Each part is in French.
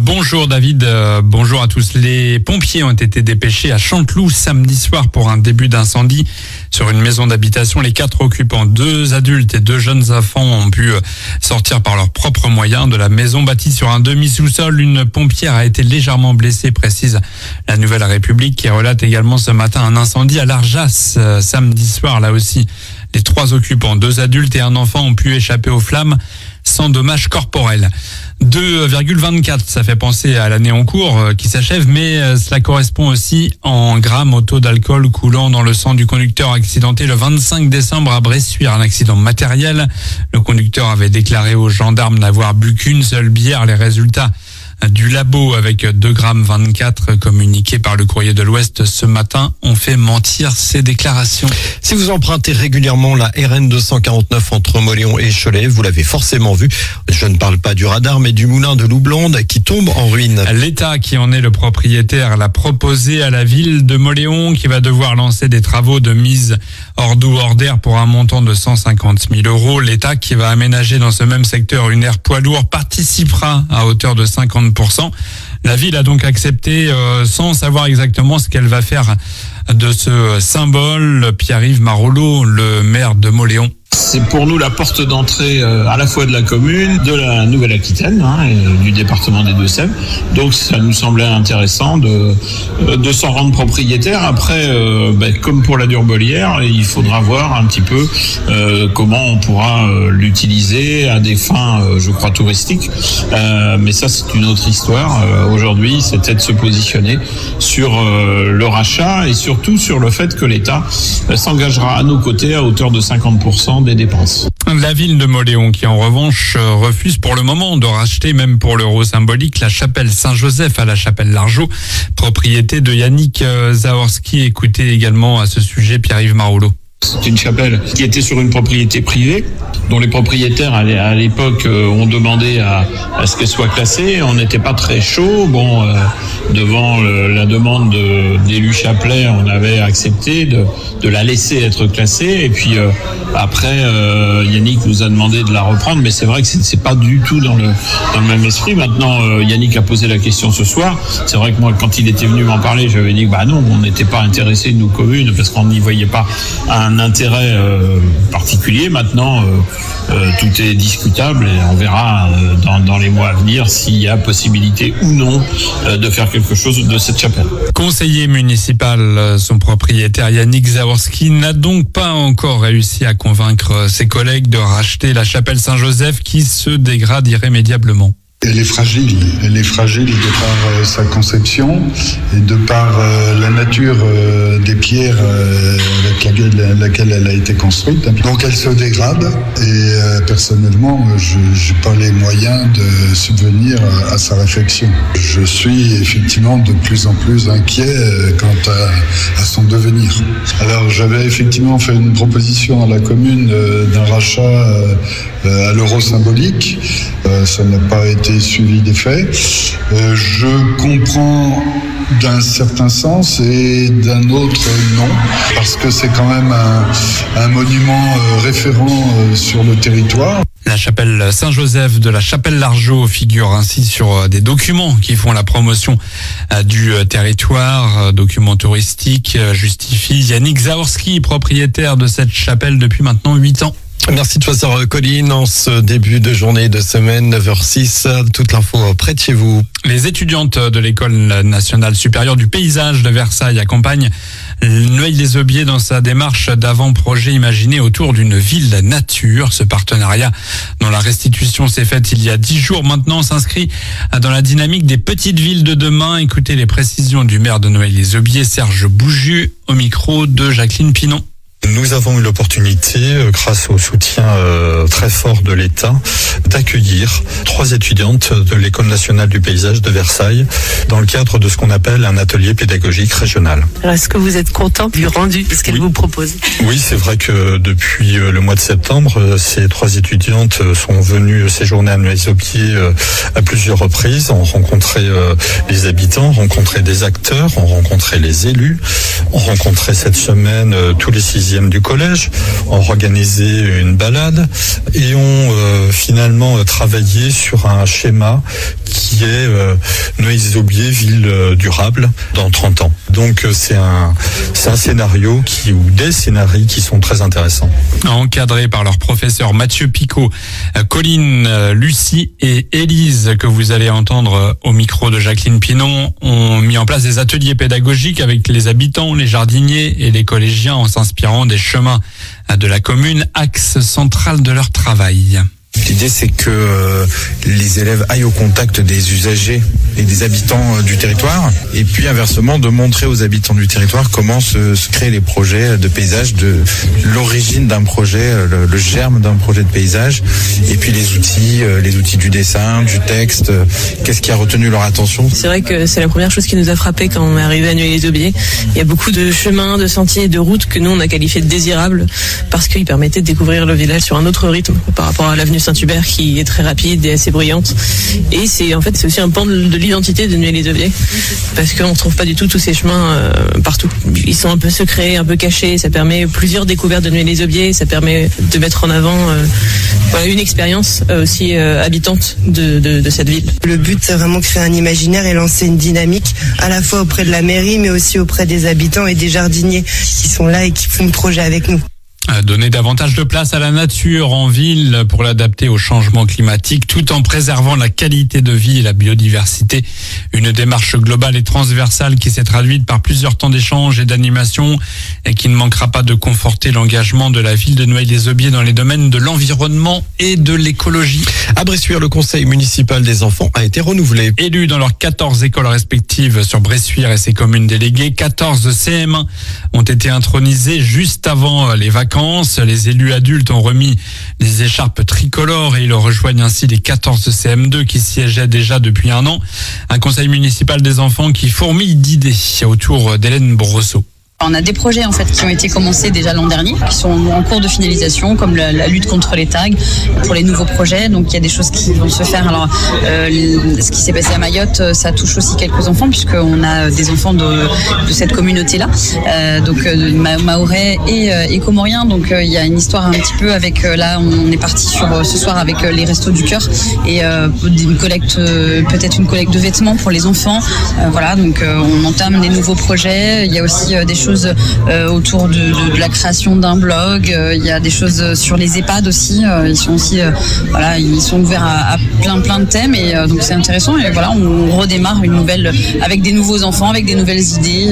Bonjour David, bonjour à tous. Les pompiers ont été dépêchés à Chanteloup samedi soir pour un début d'incendie sur une maison d'habitation. Les 4 occupants, 2 adultes et 2 jeunes enfants, ont pu sortir par leurs propres moyens de la maison bâtie sur un demi-sous-sol. Une pompière a été légèrement blessée, précise la Nouvelle République, qui relate également ce matin un incendie à l'Arjas samedi soir. Là aussi, les 3 occupants, 2 adultes et un enfant, ont pu échapper aux flammes sans dommages corporels. 2,24, ça fait penser à l'année en cours qui s'achève, mais cela correspond aussi en grammes au taux d'alcool coulant dans le sang du conducteur accidenté le 25 décembre à Bressuire, un accident matériel. Le conducteur avait déclaré aux gendarmes n'avoir bu qu'une seule bière. Les résultats du labo avec 2,24 communiqués par le Courrier de l'Ouest ce matin ont fait mentir ces déclarations. Si vous empruntez régulièrement la RN 249 entre Mauléon et Cholet, vous l'avez forcément vu. Je ne parle pas du radar, mais du moulin de Loublande qui tombe en ruine. L'État, qui en est le propriétaire, l'a proposé à la ville de Mauléon, qui va devoir lancer des travaux de mise hors d'eau hors d'air pour un montant de 150 000 €. L'État, qui va aménager dans ce même secteur une aire poids lourd, participera à hauteur de 50%. La ville a donc accepté sans savoir exactement ce qu'elle va faire de ce symbole. Pierre-Yves Marolleau, le maire de Mauléon. C'est pour nous la porte d'entrée à la fois de la commune, de la Nouvelle-Aquitaine et du département des Deux-Sèvres. Donc ça nous semblait intéressant de s'en rendre propriétaire. Après, comme pour la Durbelière, il faudra voir un petit peu comment on pourra l'utiliser à des fins, je crois, touristiques. Mais ça, c'est une autre histoire. Aujourd'hui, c'était de se positionner sur le rachat et surtout sur le fait que l'État s'engagera à nos côtés à hauteur de 50% des dépenses. La ville de Mauléon, qui en revanche refuse pour le moment de racheter, même pour l'euro symbolique, la chapelle Saint-Joseph à la chapelle Largeau, propriété de Yannick Zaorski. Écoutez également à ce sujet Pierre-Yves Marolleau. C'est une chapelle qui était sur une propriété privée, dont les propriétaires à l'époque ont demandé à ce qu'elle soit classée. On n'était pas très chaud. Devant la demande d'élu Chapelet, on avait accepté de la laisser être classée. Et puis après, Yannick nous a demandé de la reprendre, mais c'est vrai que c'est pas du tout dans le même esprit. Maintenant, Yannick a posé la question ce soir. C'est vrai que moi, quand il était venu m'en parler, j'avais dit que non, on n'était pas intéressés, nous, communes, parce qu'on n'y voyait pas un intérêt particulier. Maintenant, tout est discutable et on verra dans les mois à venir s'il y a possibilité ou non de faire quelque chose de cette chapelle. Conseiller municipal, son propriétaire Yannick Zaorski n'a donc pas encore réussi à convaincre ses collègues de racheter la chapelle Saint-Joseph qui se dégrade irrémédiablement. Elle est fragile de par sa conception et de par la nature des pierres avec laquelle elle a été construite. Donc elle se dégrade et personnellement, je n'ai pas les moyens de subvenir à sa réfection. Je suis effectivement de plus en plus inquiet quant à son devenir. Alors j'avais effectivement fait une proposition à la commune d'un rachat à l'euro symbolique. Ça n'a pas été suivi des faits. Je comprends d'un certain sens et d'un autre non, parce que c'est quand même un monument référent sur le territoire. La chapelle Saint-Joseph de la chapelle Largeau figure ainsi sur des documents qui font la promotion du territoire, documents touristiques, justifie Yannick Zaorski, propriétaire de cette chapelle depuis maintenant 8 ans. Merci de choisir Colline en ce début de journée de semaine 9h06. Toute l'info près de chez vous. Les étudiantes de l'École nationale supérieure du paysage de Versailles accompagnent Noailles-les-Aubiers dans sa démarche d'avant-projet imaginé autour d'une ville nature. Ce partenariat, dont la restitution s'est faite il y a 10 jours maintenant, s'inscrit dans la dynamique des petites villes de demain. Écoutez les précisions du maire de Noailles-les-Aubiers, Serge Bouju, au micro de Jacqueline Pinon. Nous avons eu l'opportunité, grâce au soutien très fort de l'État, d'accueillir 3 étudiantes de l'École nationale du paysage de Versailles dans le cadre de ce qu'on appelle un atelier pédagogique régional. Alors, est-ce que vous êtes content du rendu de ce qu'elle vous propose ? Oui, c'est vrai que depuis le mois de septembre, ces 3 étudiantes sont venues séjourner à Noailles-les-Aubiers à plusieurs reprises, ont rencontré les habitants, rencontré des acteurs, ont rencontré les élus, ont rencontré cette semaine tous les 6e 6e du collège, ont organisé une balade et ont finalement travaillé sur un schéma qui est Noël-les-Aubiers, ville durable dans 30 ans. Donc c'est un scénario ou des scénarios qui sont très intéressants. Encadrés par leurs professeurs Mathieu Picot, Colline, Lucie et Élise, que vous allez entendre au micro de Jacqueline Pinon, ont mis en place des ateliers pédagogiques avec les habitants, les jardiniers et les collégiens en s'inspirant des chemins de la commune, axe central de leur travail. L'idée, c'est que les élèves aillent au contact des usagers et des habitants du territoire, et puis inversement de montrer aux habitants du territoire comment se créent les projets de paysage, de l'origine d'un projet, le germe d'un projet de paysage, et puis les outils du dessin, du texte, qu'est-ce qui a retenu leur attention. C'est vrai que c'est la première chose qui nous a frappé quand on est arrivé à Noël-les-Aubiers. Il y a beaucoup de chemins, de sentiers, de routes que nous on a qualifiés de désirables parce qu'ils permettaient de découvrir le village sur un autre rythme par rapport à l'avenue Saint-Hubert qui est très rapide et assez bruyante. Et c'est aussi un pan de l'identité de Noël-les-Aubiers parce qu'on ne trouve pas du tout tous ces chemins partout. Ils sont un peu secrets, un peu cachés. Ça permet plusieurs découvertes de Noël-les-Aubiers. Ça permet de mettre en avant une expérience aussi habitante de cette ville. Le but, c'est vraiment créer un imaginaire et lancer une dynamique à la fois auprès de la mairie mais aussi auprès des habitants et des jardiniers qui sont là et qui font le projet avec nous. Donner davantage de place à la nature en ville pour l'adapter au changement climatique tout en préservant la qualité de vie et la biodiversité. Une démarche globale et transversale qui s'est traduite par plusieurs temps d'échange et d'animation et qui ne manquera pas de conforter l'engagement de la ville de Noël-les-Aubiers dans les domaines de l'environnement et de l'écologie. À Bressuire, le conseil municipal des enfants a été renouvelé. Élus dans leurs 14 écoles respectives sur Bressuire et ses communes déléguées, 14 CM1 ont été intronisés juste avant les vacances. Les élus adultes ont remis des écharpes tricolores et ils rejoignent ainsi les 14 CM2 qui siégeaient déjà depuis un an. Un conseil municipal des enfants qui fourmille d'idées autour d'Hélène Brosseau. On a des projets en fait qui ont été commencés déjà l'an dernier, qui sont en cours de finalisation, comme la lutte contre les tags pour les nouveaux projets. Donc il y a des choses qui vont se faire. Alors ce qui s'est passé à Mayotte, ça touche aussi quelques enfants puisqu'on a des enfants de cette communauté-là, donc mahorais et comoriens. Donc il y a une histoire un petit peu avec là on est parti sur ce soir avec les Restos du Cœur et une collecte, peut-être une collecte de vêtements pour les enfants. Voilà, donc on entame des nouveaux projets. Il y a aussi des choses autour de la création d'un blog. Il y a des choses sur les EHPAD aussi. Ils sont aussi ils sont ouverts à plein de thèmes et donc c'est intéressant. Et voilà, on redémarre une nouvelle avec des nouveaux enfants, avec des nouvelles idées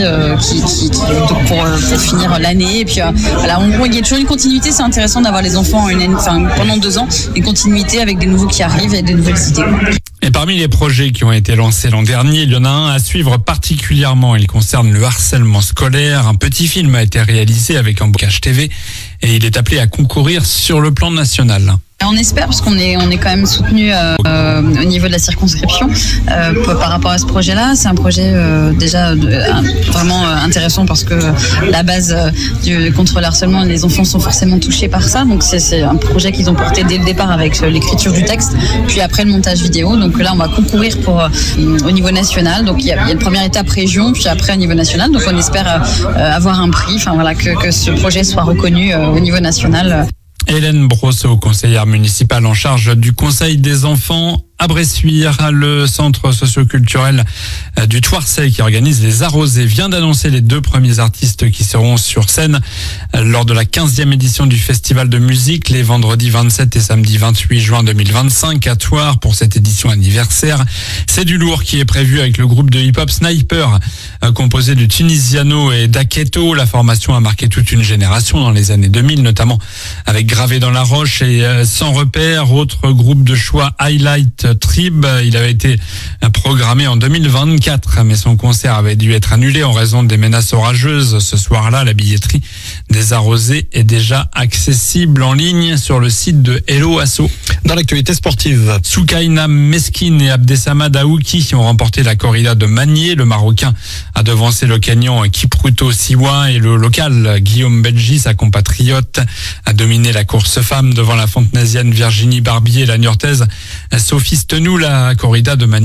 pour finir l'année. Et puis voilà, en gros, il y a toujours une continuité. C'est intéressant d'avoir les enfants pendant 2 ans, une continuité avec des nouveaux qui arrivent et des nouvelles idées. Et parmi les projets qui ont été lancés l'an dernier, il y en a un à suivre particulièrement. Il concerne le harcèlement scolaire. Un petit film a été réalisé avec un bocage TV et il est appelé à concourir sur le plan national. On espère parce qu'on est quand même soutenu au niveau de la circonscription par rapport à ce projet-là. C'est un projet déjà vraiment intéressant parce que la base contre le harcèlement, les enfants sont forcément touchés par ça. Donc c'est un projet qu'ils ont porté dès le départ avec l'écriture du texte, puis après le montage vidéo. Donc là, on va concourir au niveau national. Donc il y a une première étape région, puis après au niveau national. Donc on espère avoir un prix. Enfin voilà, que ce projet soit reconnu au niveau national. Hélène Brosseau, conseillère municipale en charge du Conseil des enfants à Bressuire. Le centre socioculturel du Thouarset qui organise les Arrosés vient d'annoncer les 2 premiers artistes qui seront sur scène lors de la 15e édition du festival de musique les vendredis 27 et samedi 28 juin 2025 à Thouars pour cette édition anniversaire. C'est du lourd qui est prévu avec le groupe de hip-hop Sniper composé de Tunisiano et d'Aketo. La formation a marqué toute une génération dans les années 2000, notamment avec Gravé dans la roche et Sans repère, autre groupe de choix Highlight Trib. Il avait été programmé en 2024, mais son concert avait dû être annulé en raison des menaces orageuses. Ce soir-là, la billetterie des Arrosés est déjà accessible en ligne sur le site de Hello Asso. Dans l'actualité sportive, Soukaina Meskin et Abdessamad Aouki ont remporté la corrida de Magné. Le Marocain a devancé le Kenyan Kipruto Siwa et le local Guillaume Belgi, sa compatriote, a dominé la course femme devant la Fontenaisienne Virginie Barbier et la Niortaise Sophie Stenou. La corrida de Magné arrive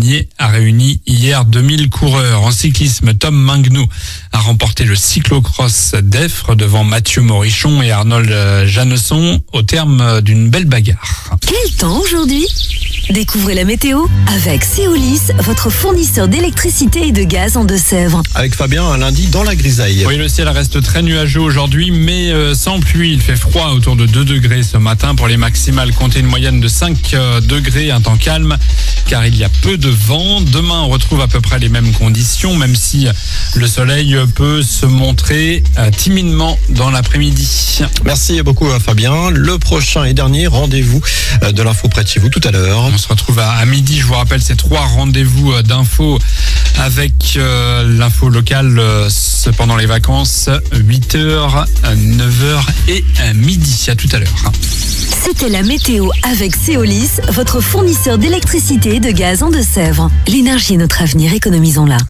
réuni hier 2000 coureurs. En cyclisme, Tom Mingnou a remporté le cyclocross d'Effre devant Mathieu Morichon et Arnold Janesson au terme d'une belle bagarre. Quel temps aujourd'hui ? Découvrez la météo avec Seolis, votre fournisseur d'électricité et de gaz en Deux-Sèvres. Avec Fabien, un lundi dans la grisaille. Oui, le ciel reste très nuageux aujourd'hui, mais sans pluie. Il fait froid, autour de 2 degrés ce matin. Pour les maximales, comptez une moyenne de 5 degrés, un temps calme, car il y a peu de vent. Demain, on retrouve à peu près les mêmes conditions, même si le soleil peut se montrer timidement dans l'après-midi. Merci beaucoup Fabien. Le prochain et dernier rendez-vous de l'info près de chez vous tout à l'heure. On se retrouve à midi. Je vous rappelle ces 3 rendez-vous d'infos avec l'info locale pendant les vacances, 8h, 9h et midi. À tout à l'heure. C'était la météo avec Seolis, votre fournisseur d'électricité et de gaz en Deux-Sèvres. L'énergie est notre avenir, économisons-la.